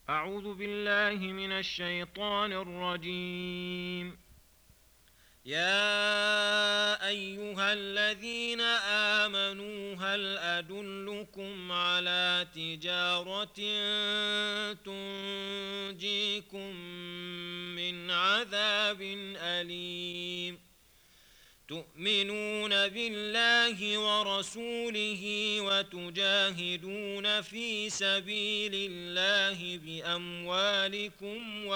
أعوذ بالله من الشيطان الرجيم. يا أيها الذين آمنوا هل أدلكم على تجارة تنجيكم من عذاب أليم تؤمنون بالله ورسوله وتجاهدون في سبيل الله بأموالكم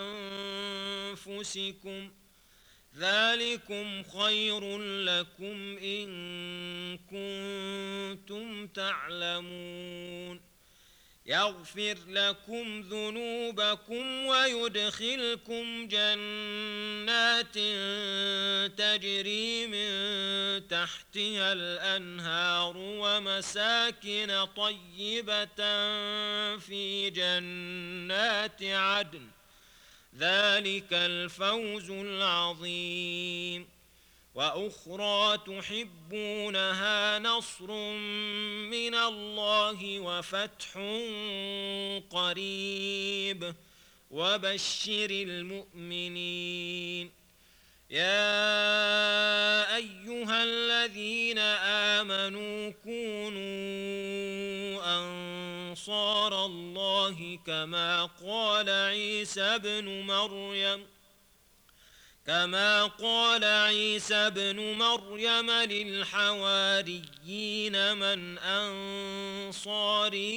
وأنفسكم ذلكم خير لكم إن كنتم تعلمون يغفر لكم ذنوبكم ويدخلكم جنات تجري من تحتها الأنهار ومساكن طيبة في جنات عدن ذلك الفوز العظيم. وأخرى تحبونها نصر من الله وفتح قريب وبشر المؤمنين. يا أيها الذين آمنوا كونوا أنصار الله كما قال عيسى ابن مريم للحواريين من أنصاري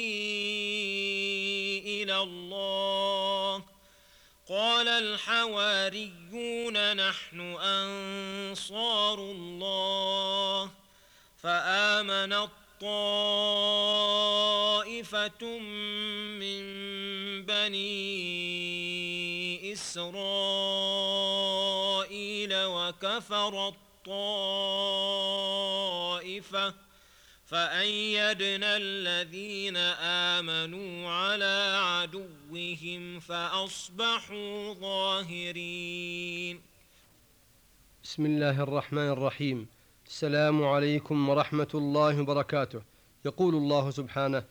إلى الله قال الحواريون نحن أنصار الله فآمنت طائفة من بني إسرائيل وكفرت طائفة فأيدنا الذين آمنوا على عدوهم فأصبحوا ظاهرين. بسم الله الرحمن الرحيم. السلام عليكم ورحمة الله وبركاته. يقول الله سبحانه: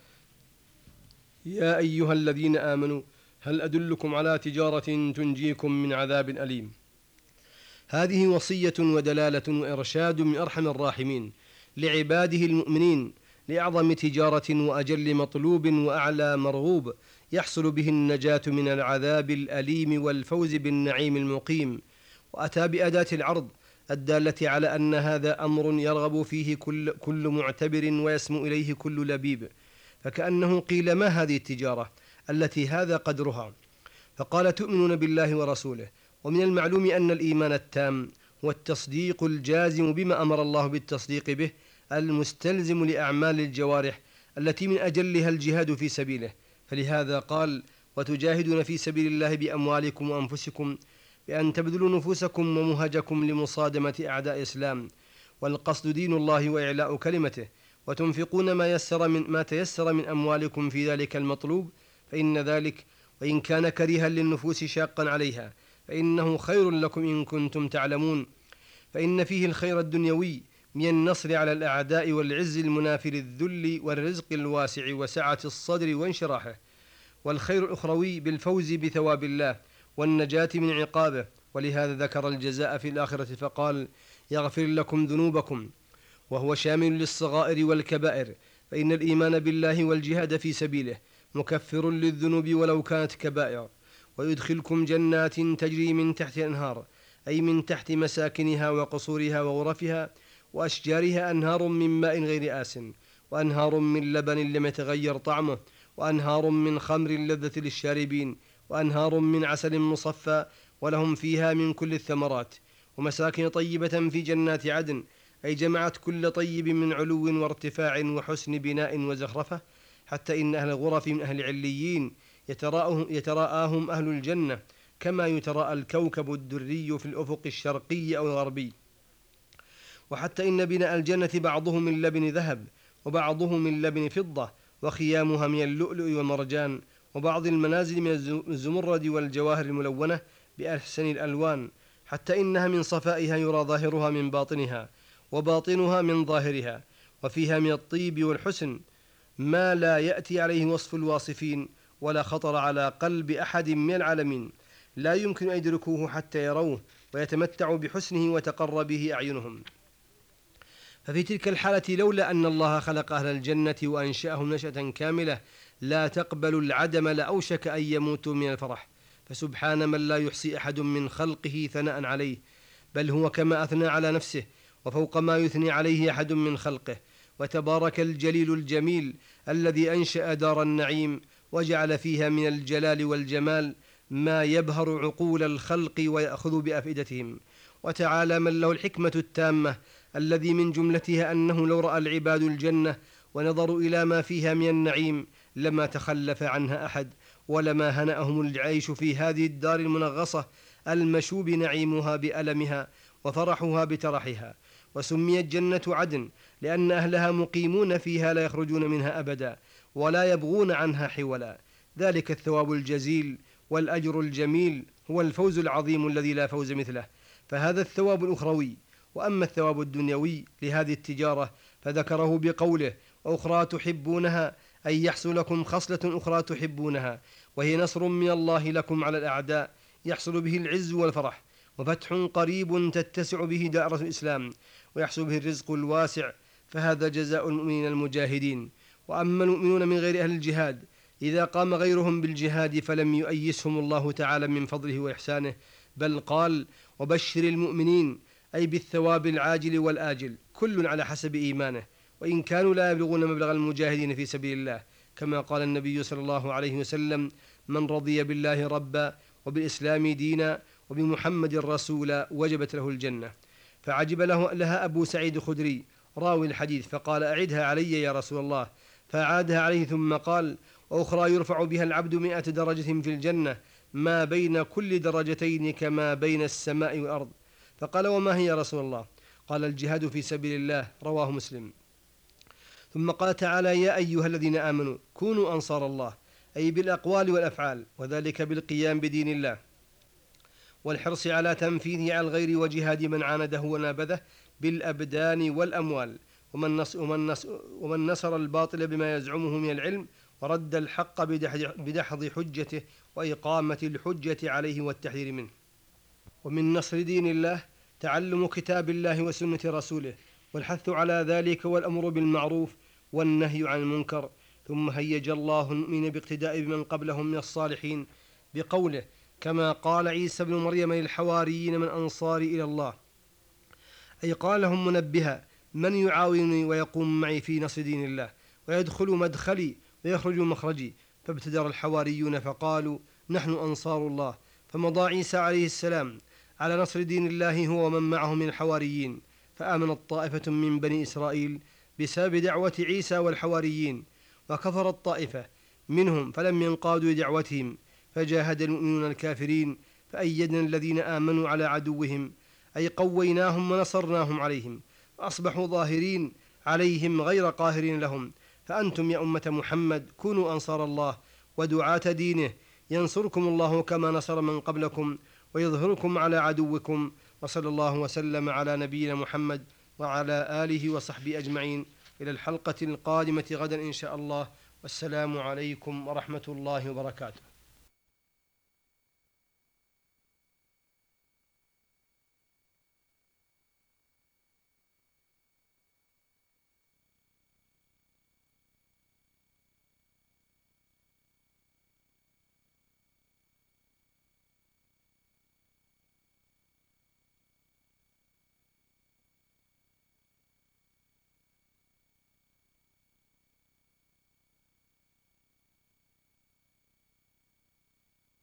يا أيها الذين آمنوا هل أدلكم على تجارة تنجيكم من عذاب أليم. هذه وصية ودلالة وإرشاد من أرحم الراحمين لعباده المؤمنين لأعظم تجارة وأجل مطلوب وأعلى مرغوب يحصل به النجاة من العذاب الأليم والفوز بالنعيم المقيم. وأتى بأداة العرض الدالة على أن هذا أمر يرغب فيه كل معتبر ويسمو إليه كل لبيب، فكأنه قيل: ما هذه التجارة التي هذا قدرها؟ فقال: تؤمنون بالله ورسوله. ومن المعلوم أن الإيمان التام هو التصديق الجازم بما أمر الله بالتصديق به المستلزم لأعمال الجوارح التي من أجلها الجهاد في سبيله، فلهذا قال: وتجاهدون في سبيل الله بأموالكم وأنفسكم، بأن تبذلوا نفوسكم ومهجكم لمصادمة أعداء الإسلام، والقصد دين الله وإعلاء كلمته، وتنفقون ما تيسر من أموالكم في ذلك المطلوب، فإن ذلك وإن كان كريها للنفوس شاقا عليها فإنه خير لكم إن كنتم تعلمون، فإن فيه الخير الدنيوي من النصر على الأعداء والعز المنافي للذل والرزق الواسع وسعة الصدر وانشراحه، والخير الأخروي بالفوز بثواب الله والنجاة من عقابه. ولهذا ذكر الجزاء في الآخرة فقال: يغفر لكم ذنوبكم، وهو شامل للصغائر والكبائر، فإن الإيمان بالله والجهاد في سبيله مكفر للذنوب ولو كانت كبائر. ويدخلكم جنات تجري من تحت الأنهار، أي من تحت مساكنها وقصورها وغرفها وأشجارها، أنهار من ماء غير آسٍ، وأنهار من لبن لم يتغير طعمه، وأنهار من خمر لذة للشاربين، وأنهار من عسل مصفى، ولهم فيها من كل الثمرات، ومساكن طيبة في جنات عدن، أي جمعت كل طيب من علو وارتفاع وحسن بناء وزخرفة، حتى إن أهل الغرف من أهل عليين يتراءاهم أهل الجنة كما يتراءى الكوكب الدري في الأفق الشرقي أو الغربي. وحتى إن بناء الجنة بعضه من لبن ذهب، وبعضه من لبن فضة، وخيامها من اللؤلؤ والمرجان، وبعض المنازل من الزمرد والجواهر الملونة بأحسن الألوان، حتى إنها من صفائها يرى ظاهرها من باطنها وباطنها من ظاهرها، وفيها من الطيب والحسن ما لا يأتي عليه وصف الواصفين ولا خطر على قلب أحد من العالمين، لا يمكن أن يدركوه حتى يروه ويتمتعوا بحسنه وتقر به أعينهم. ففي تلك الحالة لولا أن الله خلق أهل الجنة وأنشأهم نشأة كاملة لا تقبل العدم لأوشك أن يموتوا من الفرح. فسبحان من لا يحصي أحد من خلقه ثناء عليه، بل هو كما أثنى على نفسه وفوق ما يثني عليه أحد من خلقه. وتبارك الجليل الجميل الذي أنشأ دار النعيم وجعل فيها من الجلال والجمال ما يبهر عقول الخلق ويأخذ بأفئدتهم. وتعالى من له الحكمة التامة الذي من جملتها أنه لو رأى العباد الجنة ونظروا إلى ما فيها من النعيم لما تخلف عنها أحد، ولما هنأهم العيش في هذه الدار المنغصة المشوب نعيمها بألمها وفرحها بترحها. وسميت جنة عدن لأن أهلها مقيمون فيها لا يخرجون منها أبدا ولا يبغون عنها حولا. ذلك الثواب الجزيل والأجر الجميل هو الفوز العظيم الذي لا فوز مثله. فهذا الثواب الأخروي. وأما الثواب الدنيوي لهذه التجارة فذكره بقوله: وأخرى تحبونها، أي يحصل لكم خصلة أخرى تحبونها، وهي نصر من الله لكم على الأعداء يحصل به العز والفرح، وفتح قريب تتسع به دائرة الإسلام، ويحصل به الرزق الواسع. فهذا جزاء المؤمنين المجاهدين. وأما المؤمنون من غير أهل الجهاد إذا قام غيرهم بالجهاد فلم يؤيسهم الله تعالى من فضله وإحسانه، بل قال: وبشر المؤمنين، أي بالثواب العاجل والآجل، كل على حسب إيمانه، وإن كانوا لا يبلغون مبلغ المجاهدين في سبيل الله، كما قال النبي صلى الله عليه وسلم: من رضي بالله ربا وبالإسلام دينا وبمحمد رسولا وجبت له الجنة. فعجب لها أبو سعيد الخدري راوي الحديث فقال: أعدها علي يا رسول الله. فأعادها عليه ثم قال: وأخرى يرفع بها العبد 100 درجة في الجنة، ما بين كل درجتين كما بين السماء والأرض. فقال: وما هي يا رسول الله؟ قال: الجهاد في سبيل الله. رواه مسلم. ثم قال تعالى: يا أيها الذين آمنوا كونوا أنصار الله، أي بالأقوال والأفعال، وذلك بالقيام بدين الله والحرص على تنفيذه على الغير وجهاد من عانده ونابذه بالأبدان والأموال، ومن نصر الباطل بما يزعمه من العلم ورد الحق بدحض حجته وإقامة الحجة عليه والتحذير منه. ومن نصر دين الله تعلم كتاب الله وسنة رسوله والحث على ذلك والأمر بالمعروف والنهي عن المنكر. ثم هيج الله المؤمن باقتداء بمن قبلهم من الصالحين بقوله: كما قال عيسى بن مريم للحواريين: من أنصاري إلى الله، أي قال لهم منبها: من يعاونني ويقوم معي في نصر دين الله ويدخل مدخلي ويخرج مخرجي. فابتدر الحواريون فقالوا: نحن أنصار الله. فمضى عيسى عليه السلام على نصر دين الله هو ومن معه من الحواريين، فآمنت طائفة من بني إسرائيل بسبب دعوة عيسى والحواريين، وكفرت طائفة منهم فلم ينقادوا لدعوتهم، فجاهد المؤمنون الكافرين فأيدنا الذين آمنوا على عدوهم، أي قويناهم ونصرناهم عليهم، فأصبحوا ظاهرين عليهم غير قاهرين لهم. فأنتم يا أمة محمد كونوا أنصار الله ودعاة دينه، ينصركم الله كما نصر من قبلكم ويظهركم على عدوكم. وصلى الله وسلم على نبينا محمد وعلى آله وصحبه أجمعين. إلى الحلقة القادمة غدا إن شاء الله، والسلام عليكم ورحمة الله وبركاته.